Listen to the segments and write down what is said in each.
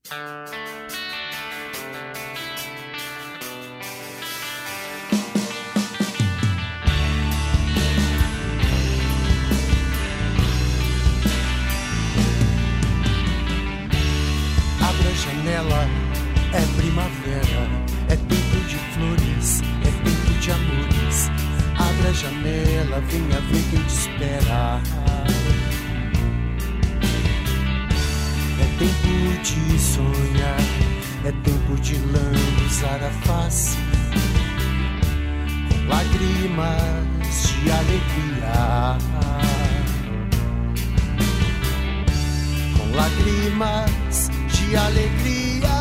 Abre a janela, é primavera, é tempo de flores, é tempo de amores. Abre a janela, venha ver quem te espera. É tempo de sonhar, é tempo de lambuzar a face com lágrimas de alegria. Com lágrimas de alegria.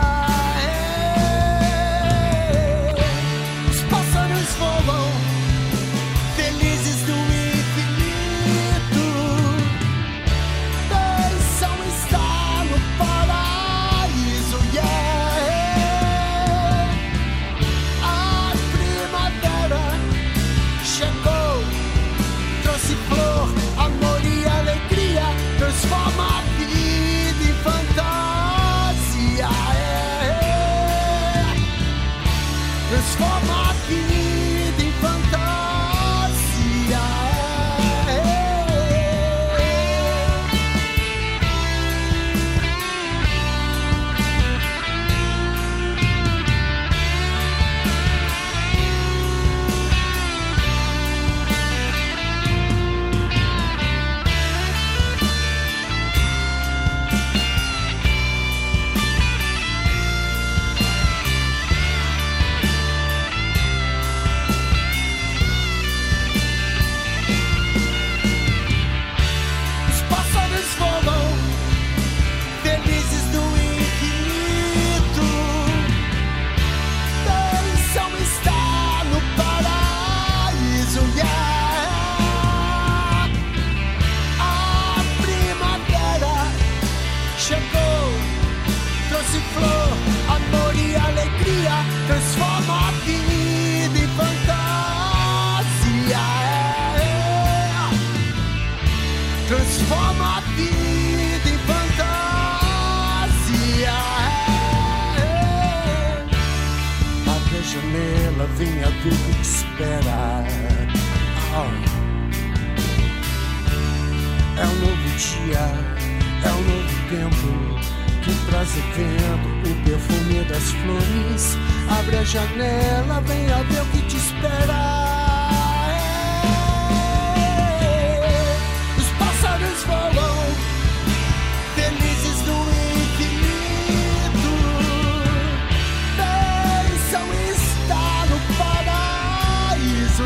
Os pássaros voam, felizes do infinito. Pensam estar no paraíso, yeah. A primavera chegou, trouxe flor, amor e alegria, transforma a vida em fantasia, transforma a vida em fantasia. Transforma a vida em fantasia, transforma a vida em fantasia. Abre a janela, venha ver o que te espera. É um novo dia, é um novo tempo que traz vento, o perfume das flores. Abre a janela, venha ver o que te espera. Os pássaros voam, felizes do infinito. Pensam estar no paraíso,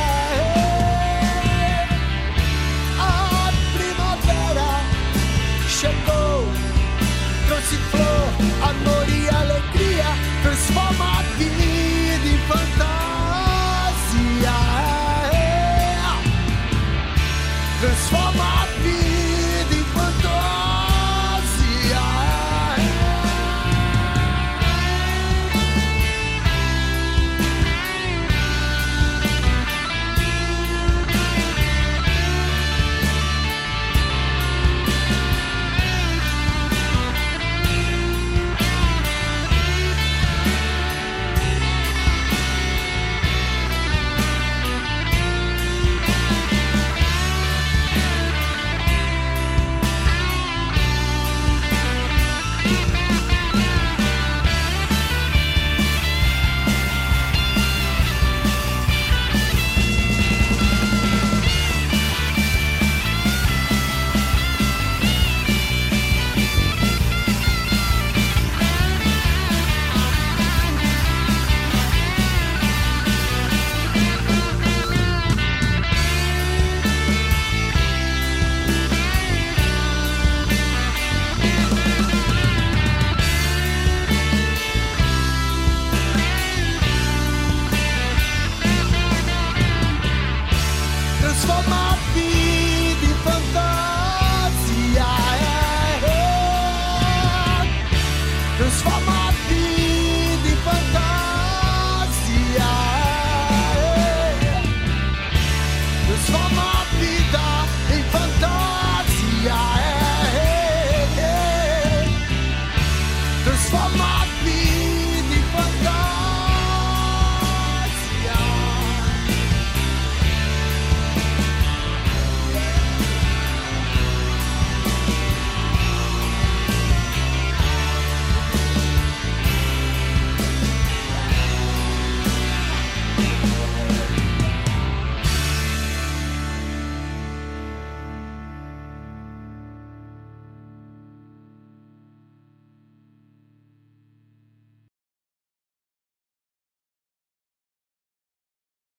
yeah. A primavera chegou, trouxe flor, amor e alegria, transforma a vida em fantasia, transforma a vida em fantasia. transformar.